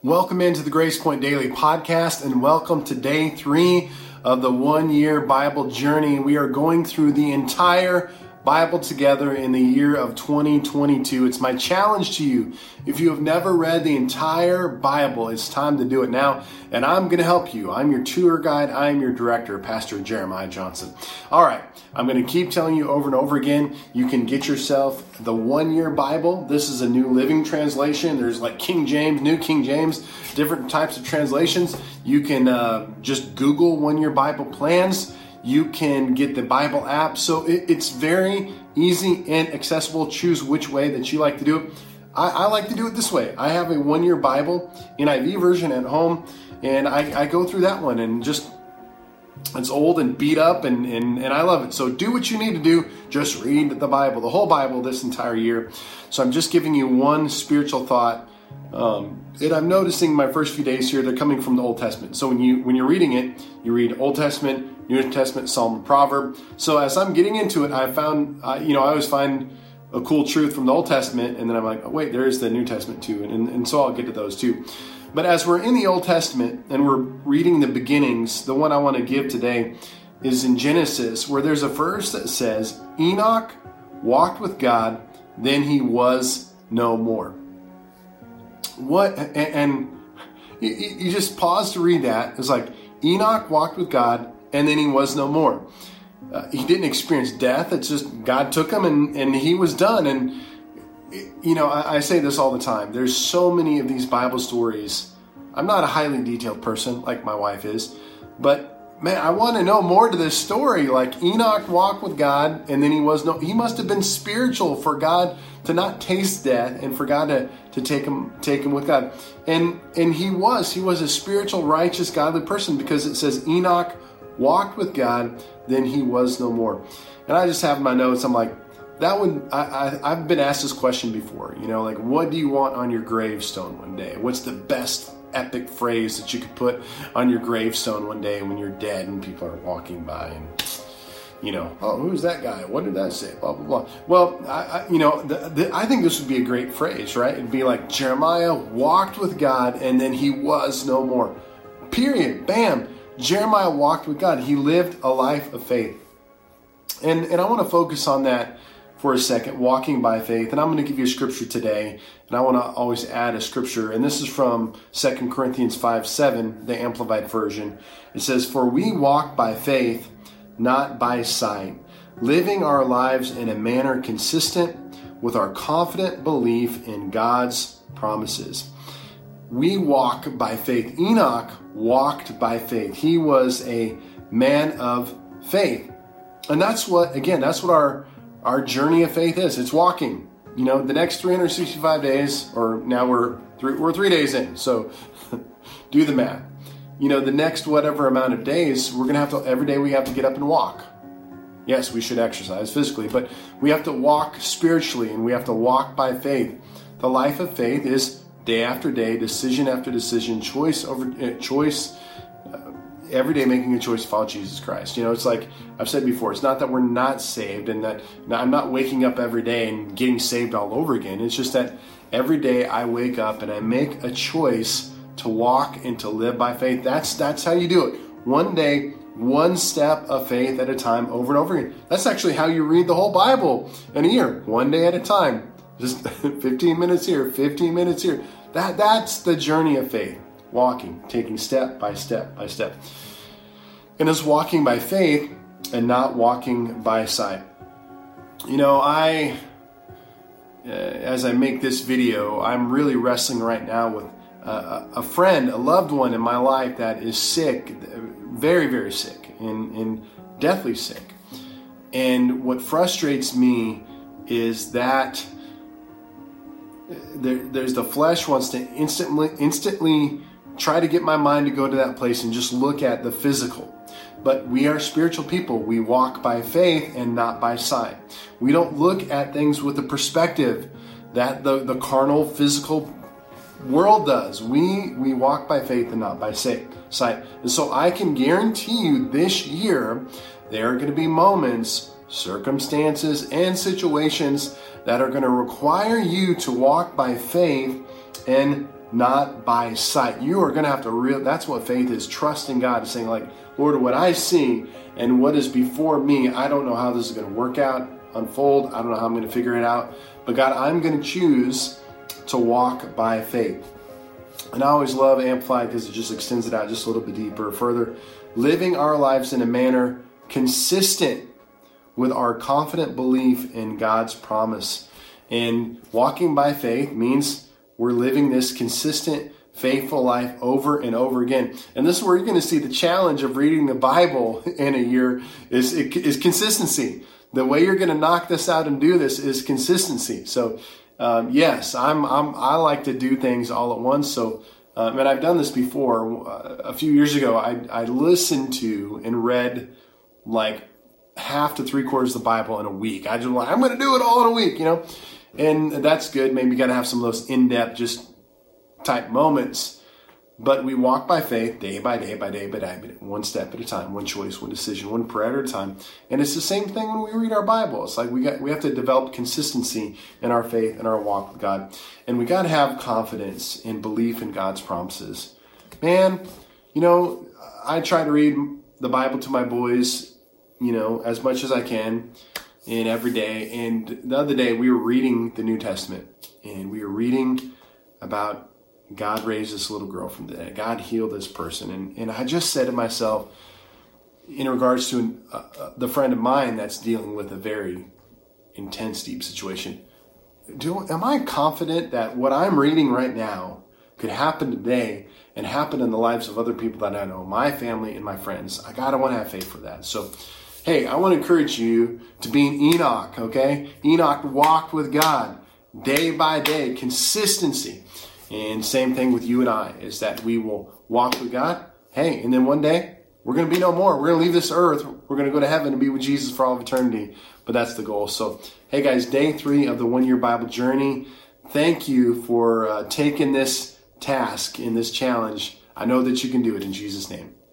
Welcome into the Grace Point Daily Podcast, and welcome to day 3 of the 1-year Bible journey. We are going through the entire Bible together in the year of 2022. It's my challenge to you. If you have never read the entire Bible, it's time to do it now, and I'm going to help you. I'm your tour guide. I am your director, Pastor Jeremiah Johnson. All right, I'm going to keep telling you over and over again, you can get yourself the 1-year Bible. This is a New Living Translation. There's like King James, New King James, different types of translations. You can just Google 1-year Bible plans. You can get the Bible app. So it's very easy and accessible. Choose which way that you like to do it. I like to do it this way. I have a 1-year Bible NIV version at home, and I go through that one, and just it's old and beat up, and I love it. So do what you need to do. Just read the Bible, the whole Bible this entire year. So I'm just giving you one spiritual thought. And I'm noticing my first few days here, they're coming from the Old Testament. So when you're reading it, you read Old Testament, New Testament, Psalm, and Proverb. So as I'm getting into it, I found, I always find a cool truth from the Old Testament, and then I'm like, oh, wait, there is the New Testament too. And so I'll get to those too. But as we're in the Old Testament and we're reading the beginnings, the one I want to give today is in Genesis, where there's a verse that says, Enoch walked with God, then he was no more. What? And you just pause to read that. It's like Enoch walked with God, and then he was no more. He didn't experience death. It's just God took him, and he was done. And I say this all the time. There's so many of these Bible stories. I'm not a highly detailed person like my wife is, but man, I want to know more to this story. Like Enoch walked with God, and then he must have been spiritual for God to not taste death, and for God to take him with God. And he was a spiritual, righteous, godly person, because it says Enoch walked with God, then he was no more. And I just have in my notes, I'm like, I've been asked this question before, like, what do you want on your gravestone one day? What's the best epic phrase that you could put on your gravestone one day when you're dead and people are walking by and, oh, who's that guy? What did that say? Blah, blah, blah. Well, I think this would be a great phrase, right? It'd be like Jeremiah walked with God and then he was no more. Period. Bam. Jeremiah walked with God. He lived a life of faith. And I want to focus on that for a second, walking by faith. And I'm going to give you a scripture today. And I want to always add a scripture. And this is from 2 Corinthians 5:7, the Amplified Version. It says, "For we walk by faith, not by sight, living our lives in a manner consistent with our confident belief in God's promises." We walk by faith. Enoch walked by faith. He was a man of faith. And that's what our journey of faith is. It's walking. The next 365 days, or now we're 3 days in, so do the math. The next whatever amount of days, we're going to have to, every day we have to get up and walk. Yes, we should exercise physically, but we have to walk spiritually, and we have to walk by faith. The life of faith is day after day, decision after decision, choice over choice, every day making a choice to follow Jesus Christ. It's like I've said before, it's not that we're not saved and that I'm not waking up every day and getting saved all over again. It's just that every day I wake up and I make a choice to walk and to live by faith. That's how you do it. One day, one step of faith at a time, over and over again. That's actually how you read the whole Bible in a year, one day at a time. Just 15 minutes here, 15 minutes here. That's the journey of faith. Walking, taking step by step by step. And it's walking by faith and not walking by sight. As I make this video, I'm really wrestling right now with a friend, a loved one in my life that is sick, very, very sick, and deathly sick. And what frustrates me is that there's the flesh wants to instantly try to get my mind to go to that place and just look at the physical. But we are spiritual people. We walk by faith and not by sight. We don't look at things with the perspective that the carnal, physical world does. We walk by faith and not by sight. And so I can guarantee you this year, there are going to be moments, circumstances, and situations that are going to require you to walk by faith and not by sight. You are going to have to that's what faith is, trusting God and saying like, Lord, what I see and what is before me, I don't know how this is going to work out, unfold. I don't know how I'm going to figure it out. But God, I'm going to choose to walk by faith. And I always love Amplified because it just extends it out just a little bit deeper, further. Living our lives in a manner consistent with our confident belief in God's promise. And walking by faith means we're living this consistent, faithful life over and over again. And this is where you're going to see the challenge of reading the Bible in a year is consistency. The way you're going to knock this out and do this is consistency. So yes, I like to do things all at once. So, and I've done this before. A few years ago, I listened to and read like half to 3/4 of the Bible in a week. I'm going to do it all in a week, and that's good. Maybe you got to have some of those in-depth, just type moments. But we walk by faith day by day, one step at a time, one choice, one decision, one prayer at a time. And it's the same thing when we read our Bible. It's like we have to develop consistency in our faith and our walk with God. And we got to have confidence and belief in God's promises. Man, I try to read the Bible to my boys, as much as I can and every day. And the other day we were reading the New Testament and we were reading about God raised this little girl from the dead. God healed this person. And I just said to myself, in regards to the friend of mine that's dealing with a very intense, deep situation, am I confident that what I'm reading right now could happen today and happen in the lives of other people that I know, my family and my friends? I want to have faith for that. So, hey, I want to encourage you to be an Enoch, okay? Enoch walked with God day by day, consistency. And same thing with you and I, is that we will walk with God. Hey, and then one day, we're going to be no more. We're going to leave this earth. We're going to go to heaven and be with Jesus for all of eternity. But that's the goal. So, hey guys, day 3 of the 1-year Bible journey. Thank you for taking this task and this challenge. I know that you can do it in Jesus' name.